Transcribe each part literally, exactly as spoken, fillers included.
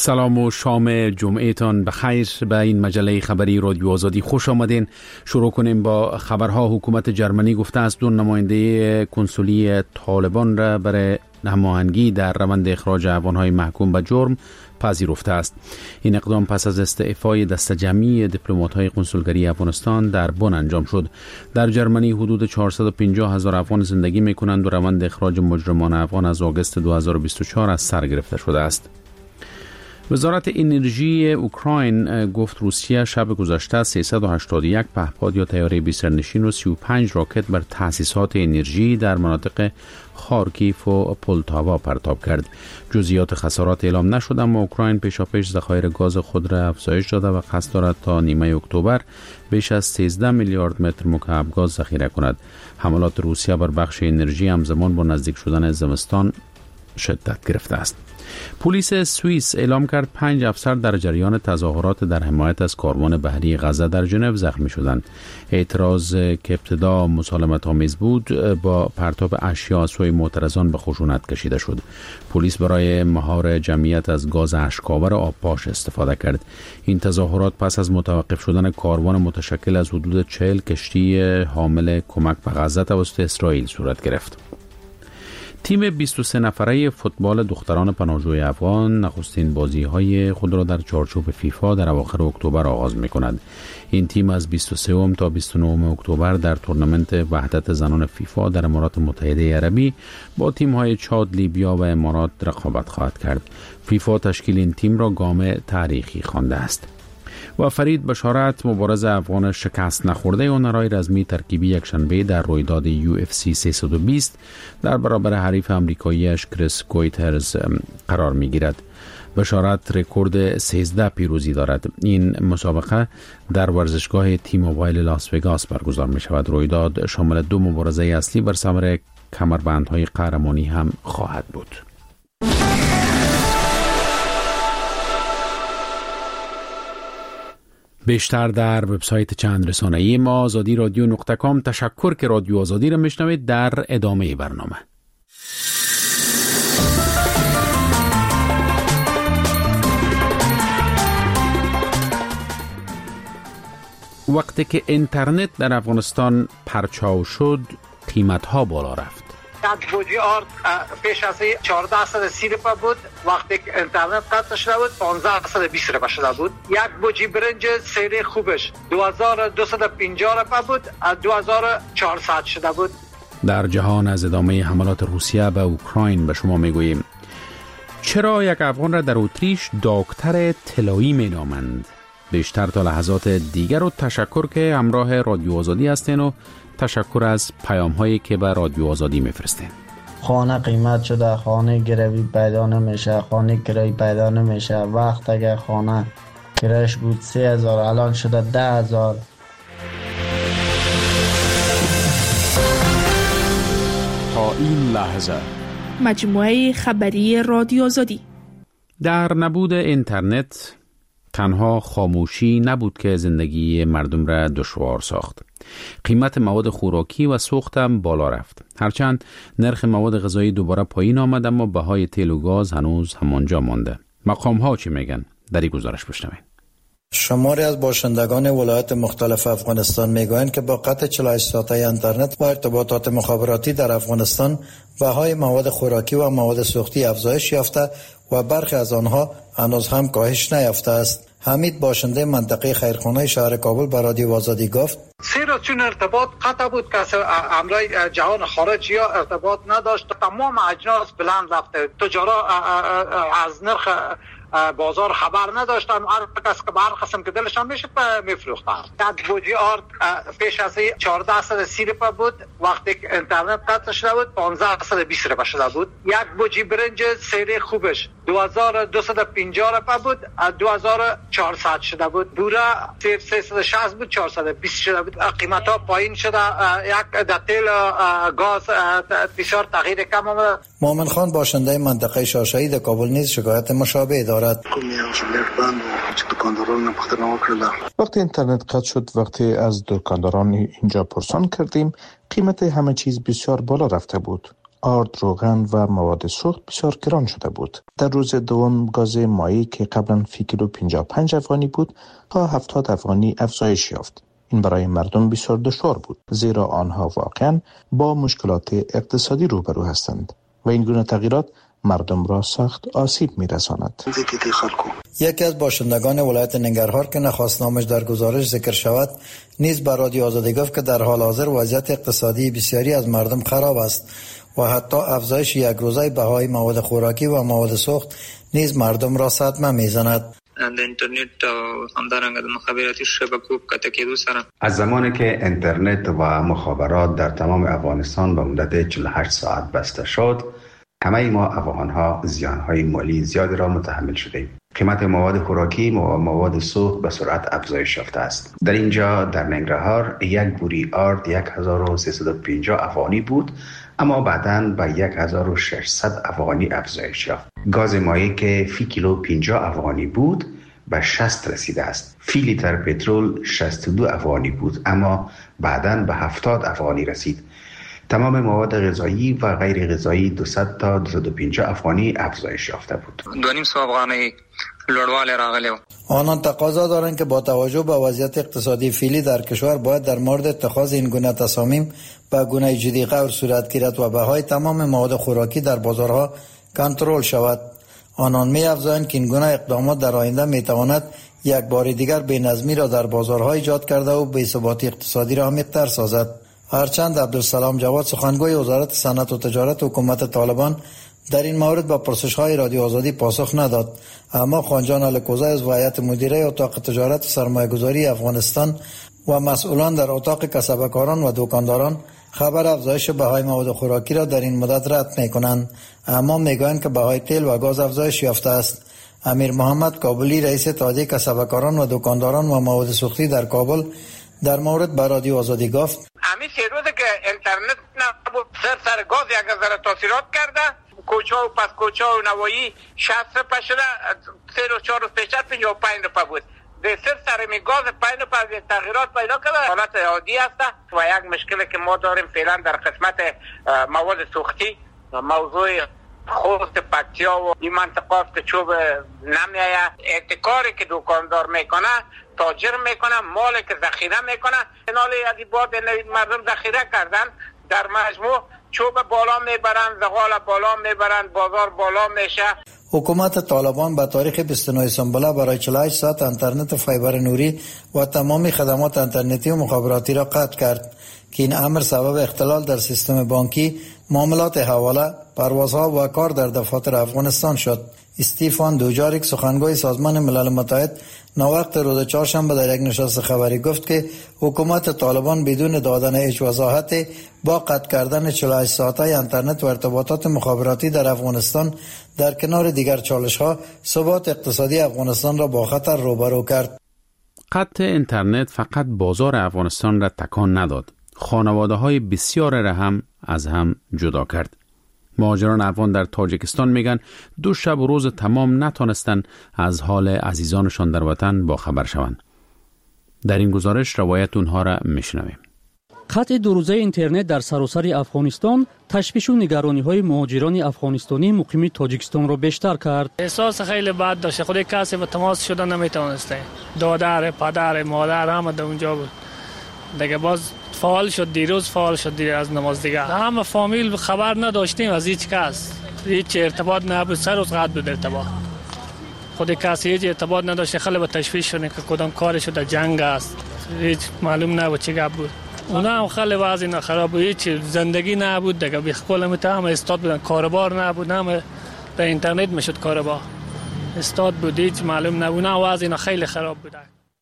سلام و شام جمعهتان بخیر. به این مجله خبری رادیو آزادی خوش آمدین. شروع کنیم با خبرها. حکومت جرمنی گفته است دو نماینده کنسولی طالبان را برای هماهنگی در روند اخراج افغان‌های محکوم به جرم پذیرفته است. این اقدام پس از استعفای دسته جمعی دیپلمات‌های کنسولگری افغانستان در بن انجام شد. در جرمنی حدود چهارصد و پنجاه هزار افغان زندگی می‌کنند و روند اخراج مجرمان افغان از آگوست دو هزار و بیست و چهار از سر گرفته شده است. وزارت انرژی اوکراین گفت روسیه شب گذشته سیصد و هشتاد و یک پهپاد یا طیاره بی سرنشین و سی و پنج راکت بر تأسیسات انرژی در مناطق خارکیف و پولتاوا پرتاب کرد. جزئیات خسارات اعلام نشد، اما اوکراین پیشاپیش ذخایر گاز خود را افزایش داده و قصد دارد تا نیمه اکتبر بیش از سیزده میلیارد متر مکعب گاز ذخیره کند. حملات روسیه بر بخش انرژی همزمان با نزدیک شدن زمستان شدت گرفته است. پلیس سوئیس اعلام کرد پنج افسر در جریان تظاهرات در حمایت از کاروان بحری غزه در ژنو زخمی شدند. اعتراض که ابتدا مسالمت آمیز بود با پرتاب اشیا سوی معترضان به خشونت کشیده شد. پلیس برای مهار جمعیت از گاز اشک‌آور آبپاش استفاده کرد. این تظاهرات پس از متوقف شدن کاروان متشکل از حدود چهل کشتی حامل کمک به غزه توسط اسرائیل صورت گرفت. تیم بیست و سه نفره فوتبال دختران پناهجوی افغان نخستین بازی‌های خود را در چارچوب فیفا در اواخر اکتبر آغاز می‌کند. این تیم از بیست و سه تا بیست و نه اکتبر در تورنمنت وحدت زنان فیفا در امارات متحده عربی با تیم‌های چاد، لیبیا و امارات رقابت خواهد کرد. فیفا تشکیل این تیم را گام تاریخی خوانده است. و فرید بشارت، مبارز افغان شکست نخورده هنرهای رزمی ترکیبی یک شنبه در رویداد یو اف سی سیصد و بیست در برابر حریف امریکاییش کریس کویترز قرار می گیرد. بشارت رکورد سیزده پیروزی دارد. این مسابقه در ورزشگاه تی موبایل لاس وگاس برگزار می شود. رویداد شامل دو مبارزه اصلی بر ثمر کمربندهای قهرمانی هم خواهد بود. بیشتر در وبسایت چند رسانه‌ای ما آزادی رادیو نقطه کام. تشکر که رادیو آزادی را میشنوید. در ادامه برنامه وقتی که اینترنت در افغانستان پرچاو شد، قیمت‌ها بالا رفت. یک بوجی آرد پیش از چهارده صد و سی روپه بود، وقتی که اینترنت قطع شده بود پانزده صد و بیست روپه شده بود. یک بوجی برنج سری خوبش دو هزار و دویست و پنجاه روپه بود، دو هزار و چهارصد شده بود. در جهان از ادامه حملات روسیه به اوکراین به شما میگوییم. چرا یک افغان را در اتریش دکتر طلایی مینامند؟ بیشتر تا لحظات دیگر و تشکر که همراه رادیو آزادی هستین و تشکر از پیام هایی که به رادیو آزادی میفرستین. خانه قیمت شده، خانه گروی پیدا نمیشه، خانه کرایه پیدا نمیشه. وقت اگر خانه کرایش بود سه هزار الان شده ده هزار. تا این لحظه مجموعه خبری رادیو آزادی. در نبود اینترنت تنها خاموشی نبود که زندگی مردم را دشوار ساخت. قیمت مواد خوراکی و سوخت هم بالا رفت. هرچند نرخ مواد غذایی دوباره پایین آمد، اما بهای تیل و گاز هنوز همانجا مانده. مقام ها چی میگن؟ در این گزارش بشنوین. شماری از باشندگان ولایات مختلف افغانستان میگویند که با قطع چهل و هشت ساعته اینترنت و ارتباطات مخابراتی در افغانستان بهای مواد خوراکی و مواد سوختی افزایش یافته و برخی از آنها هنوز هم کاهش نیافته است. حمید باشنده منطقه خیرخانه شهر کابل به رادیو آزادی گفت: زیرا چون ارتباط قطع بود که امرای جهان خارج یا ارتباط نداشت، تمام اجناس بلند رفته. تجارا از نرخ بازار خبر نداشتن، هر کس که هر قسم که دلشان میشه میفروختن. یک بوجی آرد پیش از چهارده صد و سی روپه بود، وقتی که اینترنت قطع شده بود پانزده صد و بیست روپه شده بود. یک بوجی برنج سری خوبش دو هزار و دویست و پنجاه روپه بود، دو هزار و چهارصد شده بود. بوره سیصد و شصت بود، چهارصد و بیست شده بود. قیمت ها پایین شده. یک در تیل گاز بسیار تغییر کم آمده. مومن خان باشنده منطقه شاشه‌ای در کابل نیز شکایت مشابه دارد. وقتی اینترنت قطع شد، وقتی از دکانداران اینجا پرسان کردیم، قیمت همه چیز بسیار بالا رفته بود. آرد، روغن و مواد سوخت بسیار گران شده بود. در روز دوم گاز مایع که قبلا فی کیلو پنجاه و پنج افغانی بود تا هفتاد افغانی افزایش یافت. این برای مردم بسیار دشوار بود، زیرا آنها واقعا با مشکلات اقتصادی روبرو هستند و این گونه تغییرات مردم را سخت آسیب می‌رساند. یکی از باشندگان ولایت ننگرهار که نخواست نامش در گزارش ذکر شود نیز بر رادیو آزادی گفت که در حال حاضر وضعیت اقتصادی بسیاری از مردم خراب است و حتی افزایش یک روزه بهای مواد خوراکی و مواد سوخت نیز مردم را صدمه می‌زند. د اینترنت او همدارنګه د مخابراتي شبکو کته کېدو سره از زمانی که اینترنت و مخابرات در تمام افغانستان به مدت چهل و هشت ساعت بسته شد، همه ما افغان‌ها زیان‌های مالی زیادی را متحمل شدیم. قیمت مواد خوراکی و مواد سوخت به سرعت افزایش یافته است. در اینجا در ننگرهار یک بوری آرد یک هزار و سیصد و پنجاه افغانی بود، اما بعداً به یک هزار و ششصد افغانی افزایش یافت. گاز مایع که فی کیلو پنجاه افغانی بود به شصت رسیده است. فی لیتر پترول شصت و دو افغانی بود، اما بعداً به هفتاد افغانی رسید. تمام مواد غذایی و غیر غذایی دویست تا دویست و پنجاه افغانی افزایش یافته بود. دو نیم سو افغانی لوړوالی راغلی و. آنان تقاضا دارند که با توجه به وضعیت اقتصادی فعلی در کشور باید در مورد اتخاذ این گونه تصامیم به گونه جدی غور صورت گیرد و بهای تمام مواد خوراکی در بازارها کنترل شود. آنان می افزایند که این گونه اقدامات در آینده می تواند یک بار دیگر بی‌نظمی را در بازارها ایجاد کرده و بی‌ثباتی اقتصادی را عمیق‌تر سازد. هرچند عبدالسلام جواد سخنگوی وزارت صنعت و تجارت حکومت طالبان در این مورد با پرسش‌های رادیو آزادی پاسخ نداد، اما خانجان الکوزی از هیئت مدیره اتاق تجارت و سرمایه‌گذاری افغانستان و مسئولان در اتاق کسبکاران و دکانداران خبر افزایش بهای مواد خوراکی را در این مدت رد می‌کنند، اما می‌گویند که بهای تیل و گاز افزایش یافته است. امیر محمد کابلی رئیس اتحادیه کسبکاران و دکانداران و مواد سوختی در کابل در مورد با رادیو آزادی گفت: همین سه روزه که اینترنت نبود سر سر گاز یک ذره تاثیرات کرده، کوچه و پس کوچه و نوایی شصت روپه شده، سه روز چهار روز پیشتر پنجاه و پنج روپه بود. به سر سر می گاز پنج روپه تغییرات پیدا کرده، حالت عادی است. و یک مشکلی که ما داریم فعلا در قسمت مواد سوختی، موضوع خوست پکتیا و این منطقه است که چوب نمیآید. احتکاری که دکاندار میکنه، تاجر میکنه، مالی که ذخیره میکنه، اینالی از این بعد مردم ذخیره کردن، در مجموع چوب بالا میبرن، زغال بالا میبرن، بازار بالا میشه. حکومت طالبان به تاریخ بیست و نه سامبله برای چهل و هشت ساعت اینترنت و فایبر نوری و تمامی خدمات اینترنتی و مخابراتی را قطع کرد که این امر سبب اختلال در سیستم بانکی، معاملات حواله، پروازها و کار در دفاتر افغانستان شد. استیفان دوجاریک سخنگوی سازمان ملل متحد نوقت روز چهارشنبه در یک نشست خبری گفت که حکومت طالبان بدون دادن هیچ وضاحت با قطع کردن چهل و هشت ساعته اینترنت و ارتباطات مخابراتی در افغانستان در کنار دیگر چالش‌ها ثبات اقتصادی افغانستان را با خطر روبرو کرد. قطع اینترنت فقط بازار افغانستان را تکان نداد، خانواده‌های بسیار را هم از هم جدا کرد. مهاجران افغان در تاجیکستان میگن دو شب و روز تمام نتونستن از حال عزیزانشان در وطن با خبر شوند. در این گزارش روایت اونها را میشنویم. قطع دو روزه اینترنت در سراسر افغانستان تشویش و نگرانی‌های مهاجران افغانستانی مقیم تاجیکستان را بیشتر کرد. احساس خیلی بد داشت، خود کسی به تماس شدن نمیتونسته. دادر، پدر، مادر همه در اونجا بود. دیگه باز فعال شد، دیروز فعال شد دیگه از نماز دیگه. همه فامیل خبر نداشتیم از هیچ کس، هیچ ارتباط نبود، سر روز قطع بود ارتباط. خود کسی هیچ ارتباط نداشت، خیلی به تشویش شدن که کدام کارش در جنگ است، هیچ معلوم نبود چه گپ بود. اونا هم خیلی وضعیت خراب بود، هیچ زندگی نبود دیگه، بیخپل میتونم استاد بودن، کاربار نبود، هم در اینترنت میشد کاربار، استاد بود، هیچ معلوم نبود، وضعیت خیلی خراب بود.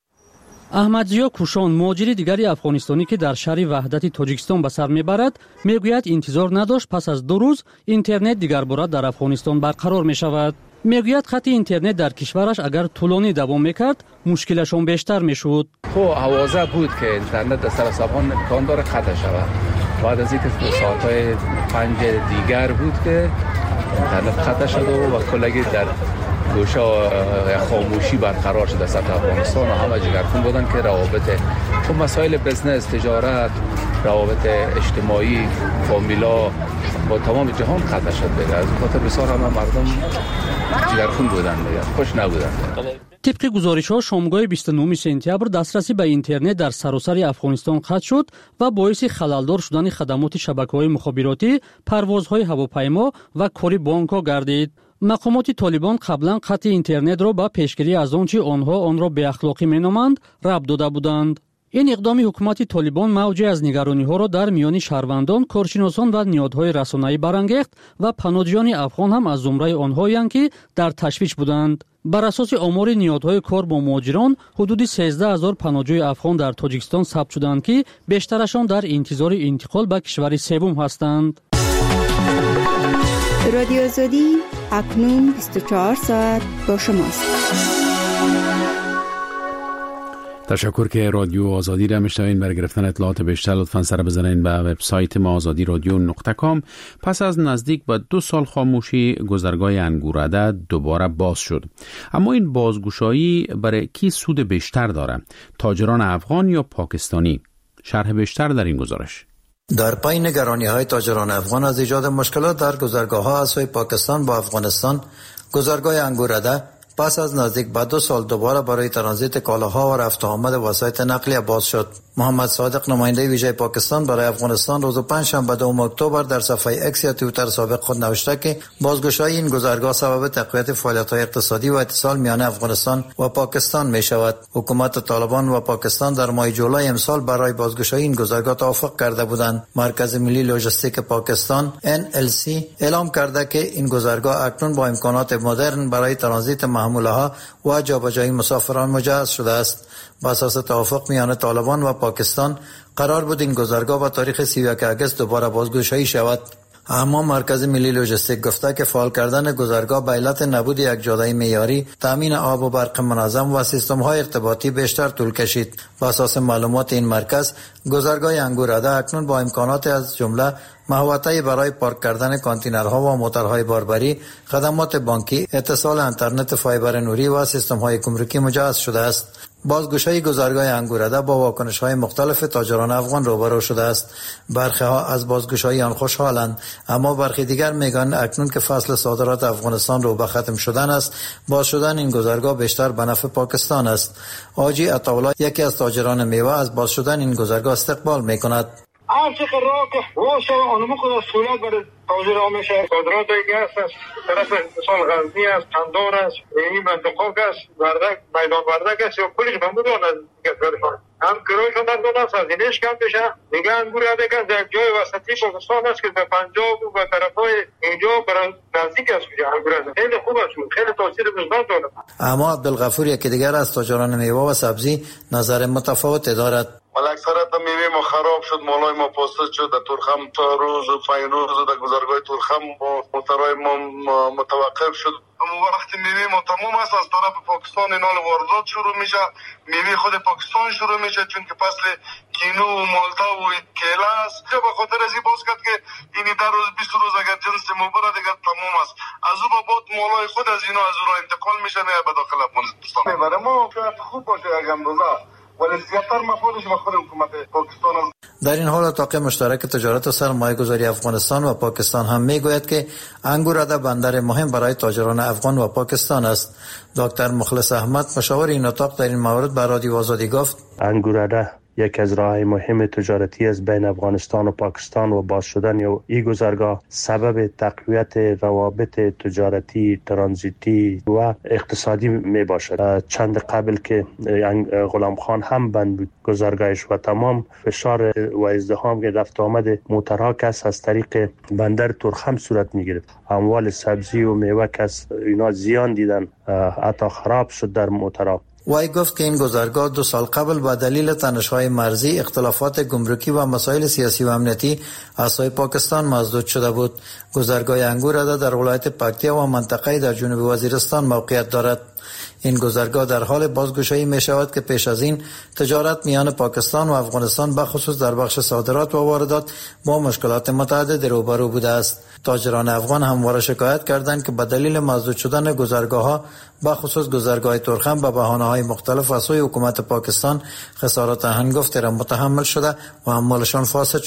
احمدزیا کوشان مهاجر دیگری افغانستانی که در شهر وحدت تاجیکستان به سر میبرد میگوید انتظار نداشت پس از دو روز اینترنت دیگر باره در افغانستان برقرار میشود. میگوید خط اینترنت در کشورش اگر طولانی دوام میکرد مشکلشون بیشتر میشد. خب حوازه بود که اینترنت در سر افغان امکان داره قطع شود. بعد از اینکه ساعت‌های پنج دیگر بود که اینترنت قطع شد و کلگی در گوشه خاموشی برقرار شد در سطح افغانستان و همه جگرخون بودن که روابط تو مسائل بزنس، تجارت، روابط اجتماعی، فامیلا با تمام جهان قطع شد دیگه. از خاطر بسیار همه مردم جگرخون بودن دیگه، خوش نبودن. طبق گزارش‌ها شامگاه بیست و نهم سپتامبر دسترسی به اینترنت در سراسر افغانستان قطع شد و باعث خللدار شدن خدمات شبکه‌های مخابراتی، پروازهای هواپیما و کاری بانک‌ها گردید. مقامات طالبان قبلا قطع اینترنت را با پیشگیری از آنچه آنها آن را بی اخلاقی مینامند ربط داده بودند. این اقدام حکومت طالبان موجی از نگرانی‌ها را در میان شهروندان، کارشناسان و نهادهای رسانه‌ای برانگیخت و پناهجویان افغان هم از زمره آنهایند که در تشویش بودند. بر اساس آمار نهادهای کار با مهاجران، حدود سیزده هزار پناهجوی افغان در تاجیکستان ثبت شدند که بیشترشان در انتظار انتقال به کشور سوم هستند. رادیو آزادی اکنون بیست و چهار ساعت با شماست. تشکر که رادیو آزادی را میشنوین. برای گرفتن اطلاعات بیشتر لطفاً سر بزنین به وبسایت ما آزادی رادیو نقطه کام. پس از نزدیک به دو سال خاموشی گذرگاه انگورده دوباره باز شد. اما این بازگشایی برای کی سود بیشتر داره؟ تاجران افغان یا پاکستانی؟ شرح بیشتر در این گزارش. در پای نگرانی‌های تاجران افغان از ایجاد مشکلات در گذرگاه‌ها از سوی پاکستان با افغانستان، گذرگاه انگورده پس از نزدیک به دو سال دوباره برای ترانزیت کالاها و رفت و آمد وسایط نقلیه باز شد. محمد صادق نماینده ویژه پاکستان برای افغانستان روز پنجشنبه دوم اکتبر در صفحه اکس یا توییتر سابق خود نوشته که بازگشایی این گذرگاه سبب تقویت فعالیت‌های اقتصادی و اتصال میان افغانستان و پاکستان می شود. حکومت طالبان و پاکستان در ماه جولای امسال برای بازگشایی این گذرگاه توافق کرده بودند. مرکز ملی لوجستیک پاکستان ان ال سی اعلام کرده که این گذرگاه اکنون با امکانات مدرن برای ترانزیت محموله‌ها و جابجایی مسافران مجهز شده است. با اساس توافق میان طالبان و پاکستان قرار بود این گذرگاه با تاریخ سی و یک اگست دوباره بازگشایی شود. اما مرکز ملی لوجستیک گفته که فعال کردن گذرگاه به علت نبود یک جاده معیاری، تامین آب و برق منظم و سیستم‌های ارتباطی بیشتر طول کشید. با اساس معلومات این مرکز، گذرگاه انگورده اکنون با امکانات از جمله محوطه‌ای برای پارک کردن کانتینرها و موترهای باربری، خدمات بانکی، اتصال اینترنت فایبر نوری و سیستم‌های گمرکی مجهز شده است. بازگشایی گذرگاه انگورده با واکنش‌های مختلف تاجران افغان روبرو شده است. برخی‌ها از بازگشایی آن خوشحالند، اما برخی دیگر میگن اکنون که فصل صادرات افغانستان رو به ختم شدن است، باز شدن این گذرگاه بیشتر به نفع پاکستان است. آجی عطاولا یکی از تاجران میوه از باز شدن این گذرگاه استقبال میکند. هر چه قرار که روش آنمو خود از سهولت برای تاجر آمشه صادرات گاز است، طرف مثال غزنی است، قندار است، این منطقه است، وردک، میدان وردک است یا کلیش بمودان از گذرگاه هم گروهشون در دو نفس از اینش کم بشه. دیگه انگور یاده که در جای وسطی پاکستان است که به پنجاب و به طرفای اینجا برای نزدیک است. انگور خیلی خوب است، خیلی تاثیر مثبت داره. اما عبدالغفور یکی دیگر از تاجران میوه و سبزی نظر متفاوتی دارد. ولی اکثرت میوه ما خراب شد، مالای ما پاستد شد. در تورخم تا روز و فینوز و در گذرگاه تورخم با موترهای ما متوقف شد. اما وقتی میوه ما تمام است از طرف پاکستان اینال واردات شروع میشه، میوه خود پاکستان شروع میشه چون که فصل کینو و مالتا و کیلا است. به خاطر از این باز کرد که این در روز بیست روز اگر جنس مبره دیگر تمام است، از او با بعد مالای خود از اینا از او را انتقال میشه نه به داخل افغانستان. برای ما شاید خوب باشه اگر اندازه ولی زیادتر مفادش به خود حکومت پاکستان است. در این حال اتاق مشترک تجارت و سرمایه گذاری افغانستان و پاکستان هم میگوید که انگورده بندر مهم برای تاجران افغان و پاکستان است. دکتر مخلص احمد مشاور این اتاق در این مورد به رادیو آزادی گفت انگورده یک از راه‌های مهم تجارتی از بین افغانستان و پاکستان و باز شدن این گذرگاه سبب تقویت روابط تجارتی، ترانزیتی و اقتصادی می باشد. چند قبل که غلام خان هم بند بود گذرگاهش و تمام فشار و ازدحام که رفت آمد موترها کس از طریق بندر تورخم صورت می گرفت. اموال سبزی و میوه کس اینا زیان دیدن، حتی خراب شد در موترها. وی گفت که این گذرگاه دو سال قبل به دلیل تنش‌های مرزی، اختلافات گمرکی و مسائل سیاسی و امنیتی از سوی پاکستان مسدود شده بود. گذرگاه انگورده در ولایت پکتیا و منطقه‌ای در جنوب وزیرستان موقعیت دارد. این گذرگاه در حال بازگشایی می شود که پیش از این تجارت میان پاکستان و افغانستان بخصوص در بخش صادرات و واردات با مشکلات متعدد روبرو بوده است. تاجران افغان همواره شکایت کردند که به دلیل مسدود شدن گذرگاه‌ها بخصوص گذرگاه تورخم به بهانه‌های مختلف از سوی حکومت پاکستان خسارات هنگفتی را متحمل شده و اموالشان فاسد